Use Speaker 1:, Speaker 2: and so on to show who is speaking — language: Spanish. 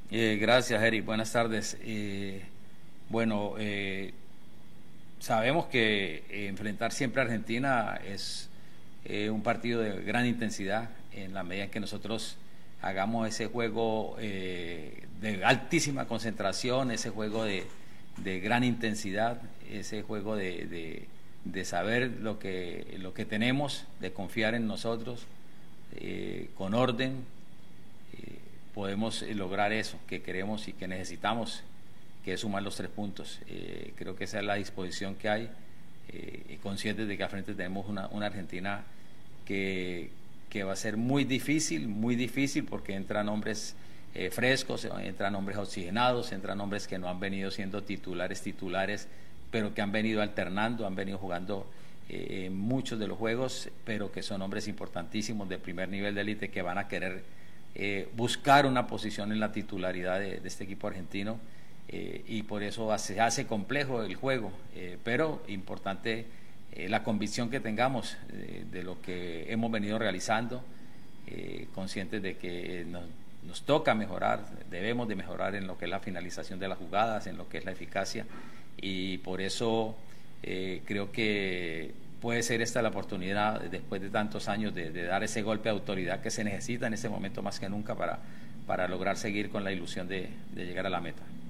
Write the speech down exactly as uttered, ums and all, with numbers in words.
Speaker 1: Eh, gracias, Eric. Buenas tardes. Eh, bueno, eh, sabemos que eh, enfrentar siempre a Argentina es eh, un partido de gran intensidad en la medida en que nosotros hagamos ese juego eh, de altísima concentración, ese juego de, de gran intensidad, ese juego de, de, de saber lo que, lo que tenemos, de confiar en nosotros, eh, con orden, eh, podemos lograr eso que queremos y que necesitamos, que es sumar los tres puntos. Eh, creo que esa es la disposición que hay, eh, conscientes de que al frente tenemos una, una Argentina que, que va a ser muy difícil, muy difícil, porque entran hombres eh, frescos, entran hombres oxigenados, entran hombres que no han venido siendo titulares, titulares, pero que han venido alternando, han venido jugando eh, muchos de los juegos, pero que son hombres importantísimos de primer nivel de élite que van a querer eh, buscar una posición en la titularidad de, de este equipo argentino. Eh, y por eso se hace complejo el juego, eh, pero importante eh, la convicción que tengamos eh, de lo que hemos venido realizando, eh, conscientes de que nos, nos toca mejorar, debemos de mejorar en lo que es la finalización de las jugadas, en lo que es la eficacia, y por eso eh, creo que puede ser esta la oportunidad, después de tantos años, de, de dar ese golpe de autoridad que se necesita en este momento más que nunca para, para lograr seguir con la ilusión de, de llegar a la meta.